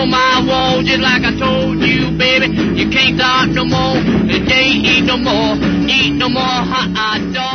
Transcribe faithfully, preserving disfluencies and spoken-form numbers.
on my wall, just like I told you, baby. You can't stop no more, you can't eat no more, eat no more hot dog.